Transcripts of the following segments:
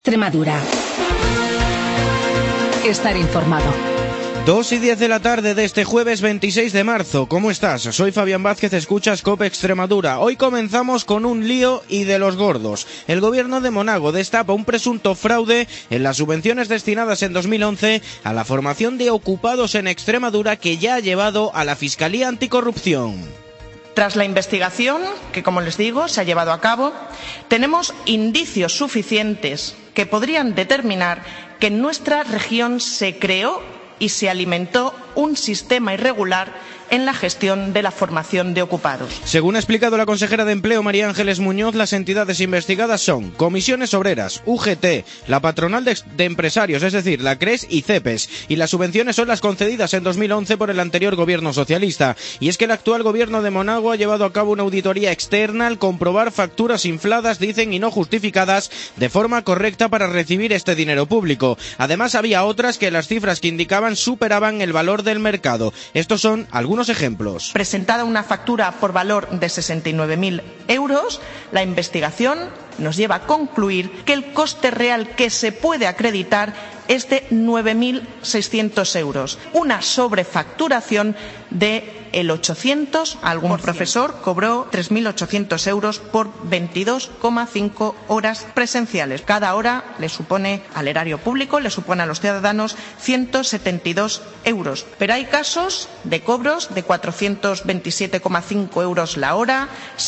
Extremadura. Estar informado. 2:10 de la tarde de este jueves 26 de marzo. ¿Cómo estás? Soy Fabián Vázquez, escuchas COPE Extremadura. Hoy comenzamos con un lío y de los gordos. El gobierno de Monago destapa un presunto fraude en las subvenciones destinadas en 2011 a la formación de ocupados en Extremadura, que ya ha llevado a la Fiscalía Anticorrupción. Tras la investigación, que como les digo, se ha llevado a cabo, tenemos indicios suficientes que podrían determinar que en nuestra región se creó y se alimentó un sistema irregular en la gestión de la formación de ocupados. Según ha explicado la consejera de Empleo, María Ángeles Muñoz, las entidades investigadas son Comisiones Obreras, UGT, la Patronal de Empresarios, es decir, la CRES y CEPES, y las subvenciones son las concedidas en 2011 por el anterior gobierno socialista. Y es que el actual gobierno de Monago ha llevado a cabo una auditoría externa al comprobar facturas infladas, dicen, y no justificadas de forma correcta para recibir este dinero público. Además, había otras que las cifras que indicaban superaban el valor del mercado. Estos son algunos ejemplos. Presentada una factura por valor de 69.000 euros, la investigación nos lleva a concluir que el coste real que se puede acreditar es de 9.600 euros, una sobrefacturación de el 800, algún profesor cobró 3.800 euros por 22,5 horas presenciales. Cada hora le supone al erario público, le supone a los ciudadanos 172 euros. Pero hay casos de cobros de 427,5 euros la hora,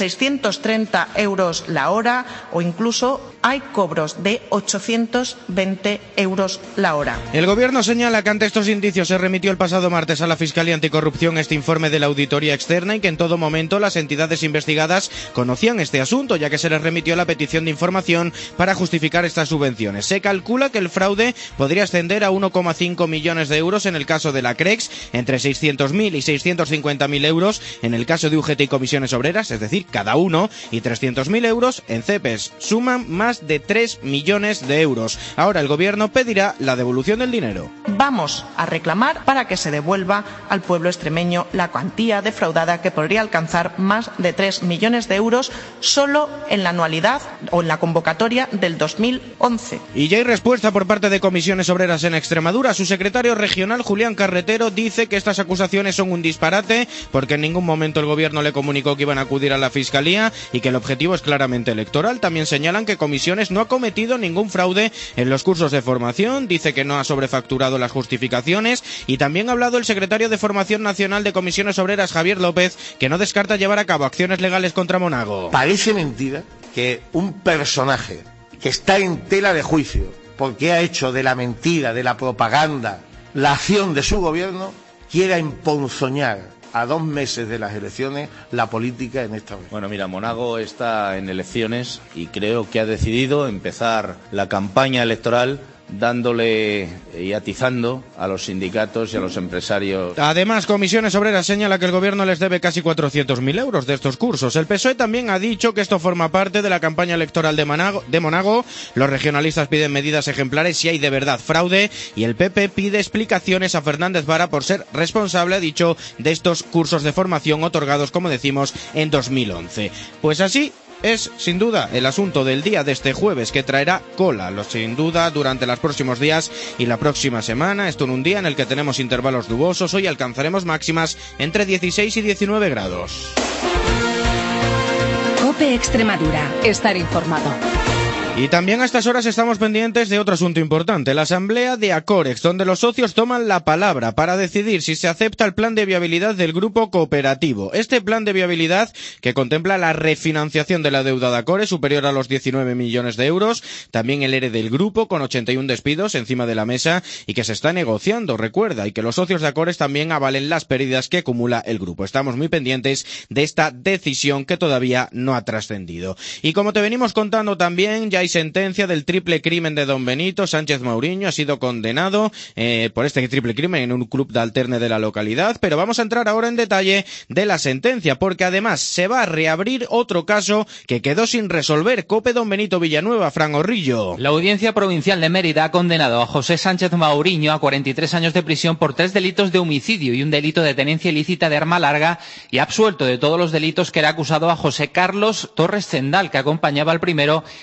630 euros la hora o incluso hay cobros de 820 euros la hora. El gobierno señala que ante estos indicios se remitió el pasado martes a la Fiscalía Anticorrupción este informe de la auditoría externa y que en todo momento las entidades investigadas conocían este asunto, ya que se les remitió la petición de información para justificar estas subvenciones. Se calcula que el fraude podría ascender a 1,5 millones de euros en el caso de la CREX, entre 600.000 y 650.000 euros en el caso de UGT y Comisiones Obreras, es decir, cada uno, y 300.000 euros en CEPES. Suman más de 3 millones de euros. Ahora el gobierno pedirá la devolución del dinero. Vamos a reclamar para que se devuelva al pueblo extremeño la cuantía defraudada, que podría alcanzar más de 3 millones de euros solo en la anualidad o en la convocatoria del 2011. Y ya hay respuesta por parte de Comisiones Obreras en Extremadura. Su secretario regional, Julián Carretero, dice que estas acusaciones son un disparate porque en ningún momento el gobierno le comunicó que iban a acudir a la Fiscalía y que el objetivo es claramente electoral. También señalan que Comisiones no ha cometido ningún fraude en los cursos de formación, dice que no ha sobrefacturado las justificaciones, y también ha hablado el secretario de Formación Nacional de Comisiones Obreras, Javier López, que no descarta llevar a cabo acciones legales contra Monago. Parece mentira que un personaje que está en tela de juicio porque ha hecho de la mentira, de la propaganda, la acción de su gobierno, quiera emponzoñar a 2 meses de las elecciones la política en esta región. Bueno, mira, Monago está en elecciones y creo que ha decidido empezar la campaña electoral dándole y atizando a los sindicatos y a los empresarios. Además, Comisiones Obreras señala que el gobierno les debe casi 400.000 euros de estos cursos. El PSOE también ha dicho que esto forma parte de la campaña electoral de Monago. Los regionalistas piden medidas ejemplares si hay de verdad fraude, y el PP pide explicaciones a Fernández Vara por ser responsable, ha dicho, de estos cursos de formación otorgados, como decimos, en 2011. Pues así es, sin duda, el asunto del día de este jueves, que traerá cola, sin duda, durante los próximos días y la próxima semana. Esto en un día en el que tenemos intervalos nubosos. Hoy alcanzaremos máximas entre 16 y 19 grados. COPE Extremadura. Estar informado. Y también a estas horas estamos pendientes de otro asunto importante, la asamblea de Acorex, donde los socios toman la palabra para decidir si se acepta el plan de viabilidad del grupo cooperativo. Este plan de viabilidad, que contempla la refinanciación de la deuda de Acorex superior a los 19 millones de euros, también el ERE del grupo con 81 despidos encima de la mesa y que se está negociando, recuerda, y que los socios de Acorex también avalen las pérdidas que acumula el grupo. Estamos muy pendientes de esta decisión que todavía no ha trascendido. Y como te venimos contando también, ya hay sentencia del triple crimen de Don Benito. Sánchez Mauriño ha sido condenado por este triple crimen en un club de alterne de la localidad, pero vamos a entrar ahora en detalle de la sentencia, porque además se va a reabrir otro caso que quedó sin resolver. COPE Don Benito Villanueva, Fran Orrillo. La Audiencia Provincial de Mérida ha condenado a José Sánchez Mauriño a 43 años de prisión por 3 delitos de homicidio y un delito de tenencia ilícita de arma larga, y ha absuelto de todos los delitos que era acusado a José Carlos Torres Zendal, que acompañaba al primero en la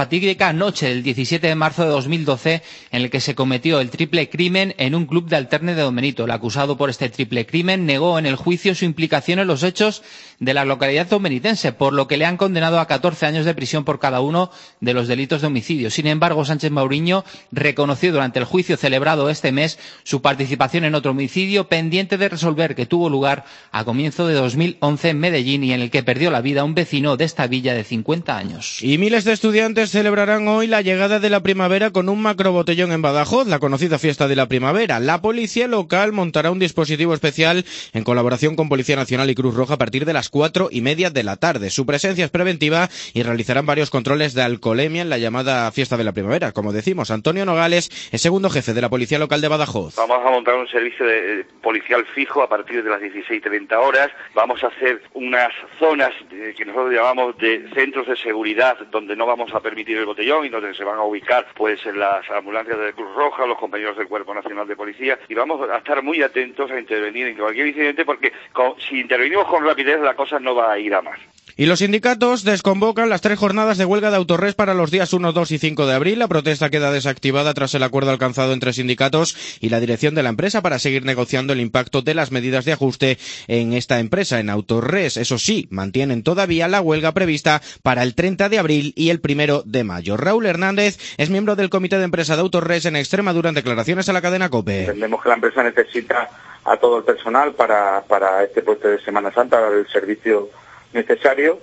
fatídica noche del 17 de marzo de 2012 en el que se cometió el triple crimen en un club de Alterne de Don Benito. El acusado por este triple crimen negó en el juicio su implicación en los hechos de la localidad donbenitense, por lo que le han condenado a 14 años de prisión por cada uno de los delitos de homicidio. Sin embargo, Sánchez Mauriño reconoció durante el juicio celebrado este mes su participación en otro homicidio pendiente de resolver que tuvo lugar a comienzo de 2011 en Medellín y en el que perdió la vida un vecino de esta villa de 50 años. Y miles de estudiantes celebrarán hoy la llegada de la primavera con un macrobotellón en Badajoz, la conocida fiesta de la primavera. La policía local montará un dispositivo especial en colaboración con Policía Nacional y Cruz Roja a partir de las 4:30 de la tarde. Su presencia es preventiva y realizarán varios controles de alcoholemia en la llamada fiesta de la primavera. Como decimos, Antonio Nogales es segundo jefe de la Policía Local de Badajoz. Vamos a montar un servicio policial fijo a partir de las 16:30 horas. Vamos a hacer unas zonas que nosotros llamamos de centros de seguridad donde no vamos a permitir el botellón y donde se van a ubicar pues en las ambulancias de Cruz Roja, los compañeros del Cuerpo Nacional de Policía, y vamos a estar muy atentos a intervenir en cualquier incidente porque si intervenimos con rapidez la cosa no va a ir a más. Y los sindicatos desconvocan las 3 jornadas de huelga de Autores para los días 1, 2 y 5 de abril. La protesta queda desactivada tras el acuerdo alcanzado entre sindicatos y la dirección de la empresa para seguir negociando el impacto de las medidas de ajuste en esta empresa, en Autores. Eso sí, mantienen todavía la huelga prevista para el 30 de abril y el 1 de mayo. Raúl Hernández es miembro del comité de empresa de Autores en Extremadura en declaraciones a la cadena COPE. Entendemos que la empresa necesita a todo el personal para este puente de Semana Santa, dar el servicio necesario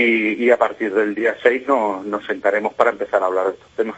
y a partir del día 6 nos sentaremos para empezar a hablar de estos temas.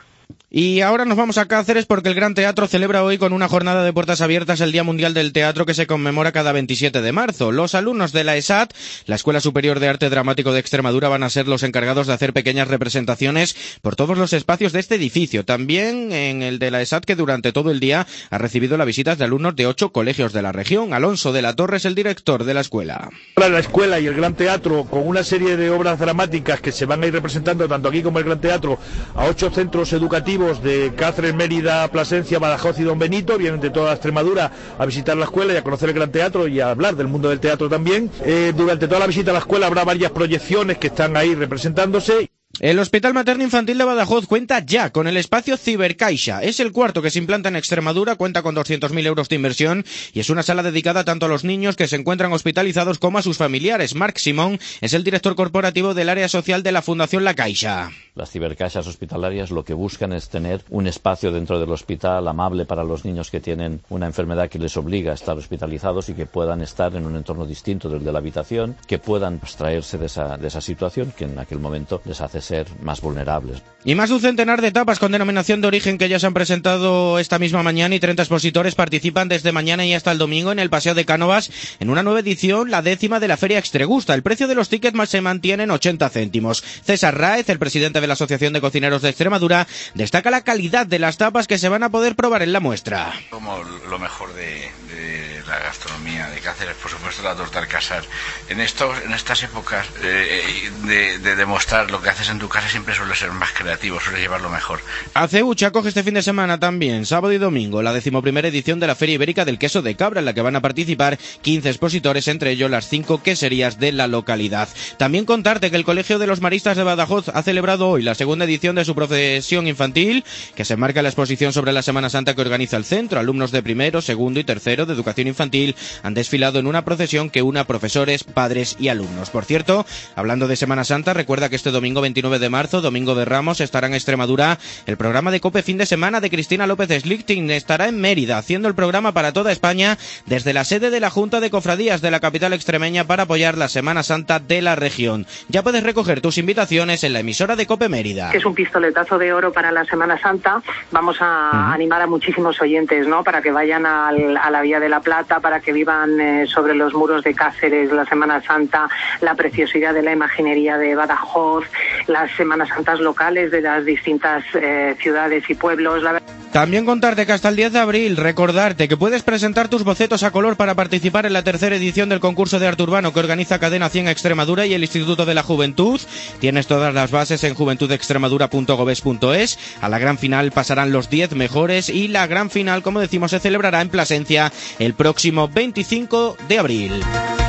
Y ahora nos vamos a Cáceres porque el Gran Teatro celebra hoy con una jornada de puertas abiertas el Día Mundial del Teatro que se conmemora cada 27 de marzo. Los alumnos de la ESAT, la Escuela Superior de Arte Dramático de Extremadura, van a ser los encargados de hacer pequeñas representaciones por todos los espacios de este edificio. También en el de la ESAT, que durante todo el día ha recibido las visitas de alumnos de 8 colegios de la región. Alonso de la Torre es el director de la escuela. La escuela y el Gran Teatro, con una serie de obras dramáticas que se van a ir representando tanto aquí como en el Gran Teatro a 8 centros educativos de Cáceres, Mérida, Plasencia, Badajoz y Don Benito. Vienen de toda Extremadura a visitar la escuela y a conocer el Gran Teatro y a hablar del mundo del teatro también. Durante toda la visita a la escuela habrá varias proyecciones que están ahí representándose. El Hospital Materno Infantil de Badajoz cuenta ya con el espacio Cibercaixa. Es el cuarto que se implanta en Extremadura, cuenta con 200.000 euros de inversión y es una sala dedicada tanto a los niños que se encuentran hospitalizados como a sus familiares. Marc Simón es el director corporativo del área social de la Fundación La Caixa. Las cibercaixas hospitalarias lo que buscan es tener un espacio dentro del hospital amable para los niños que tienen una enfermedad que les obliga a estar hospitalizados y que puedan estar en un entorno distinto del de la habitación, que puedan abstraerse de esa situación que en aquel momento les hace ser más vulnerables. Y más de un centenar de tapas con denominación de origen que ya se han presentado esta misma mañana y 30 expositores participan desde mañana y hasta el domingo en el Paseo de Cánovas en una nueva edición, la 10ª de la Feria Extregusta. El precio de los tickets se mantiene en 80 céntimos. César Ráez, el presidente de la Asociación de Cocineros de Extremadura, destaca la calidad de las tapas que se van a poder probar en la muestra. Como lo mejor de la gastronomía de Cáceres, por supuesto la torta Alcázar. En estas épocas de demostrar lo que haces en tu casa siempre suele ser más creativo, suele llevarlo mejor. Aceuch acoge este fin de semana también, sábado y domingo, la 11ª edición de la Feria Ibérica del Queso de Cabra, en la que van a participar 15 expositores, entre ellos las 5 queserías de la localidad. También contarte que el Colegio de los Maristas de Badajoz ha celebrado hoy la segunda edición de su procesión infantil, que se enmarca en la exposición sobre la Semana Santa que organiza el centro. Alumnos de primero, segundo y tercero de educación infantil han desfilado en una procesión que une a profesores, padres y alumnos. Por cierto, hablando de Semana Santa, recuerda que este domingo 29 de marzo, domingo de Ramos, estará en Extremadura el programa de COPE Fin de Semana de Cristina López Slichting. Estará en Mérida haciendo el programa para toda España desde la sede de la Junta de Cofradías de la capital extremeña para apoyar la Semana Santa de la región. Ya puedes recoger tus invitaciones en la emisora de COPE Mérida. Que es un pistoletazo de oro para la Semana Santa. Vamos a animar a muchísimos oyentes, ¿no? Para que vayan a la Vía de la Plata, para que vivan sobre los muros de Cáceres la Semana Santa, la preciosidad de la imaginería de Badajoz, las Semanas Santas locales de las distintas ciudades y pueblos. También contarte que hasta el 10 de abril, recordarte que puedes presentar tus bocetos a color para participar en la tercera edición del concurso de arte urbano que organiza Cadena 100 Extremadura y el Instituto de la Juventud. Tienes todas las bases en juventudextremadura.goves.es. A la gran final pasarán los 10 mejores y la gran final, como decimos, se celebrará en Plasencia el próximo 25 de abril.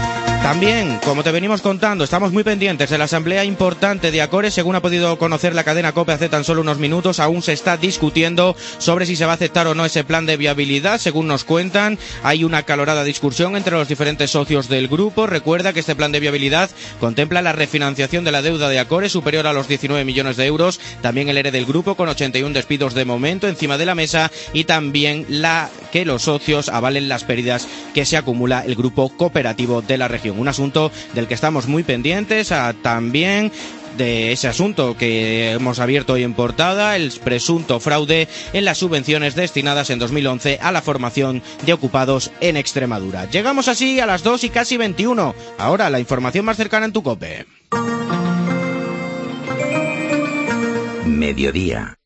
También, como te venimos contando, estamos muy pendientes de la asamblea importante de Acores. Según ha podido conocer la cadena COPE hace tan solo unos minutos, aún se está discutiendo sobre si se va a aceptar o no ese plan de viabilidad. Según nos cuentan, hay una acalorada discusión entre los diferentes socios del grupo. Recuerda que este plan de viabilidad contempla la refinanciación de la deuda de Acores superior a los 19 millones de euros, también el ERE del grupo con 81 despidos de momento encima de la mesa, y también que los socios avalen las pérdidas que se acumula el grupo cooperativo de la región. Un asunto del que estamos muy pendientes, también de ese asunto que hemos abierto hoy en portada, el presunto fraude en las subvenciones destinadas en 2011 a la formación de ocupados en Extremadura. Llegamos así a las 2:21. Ahora la información más cercana en tu COPE. Mediodía.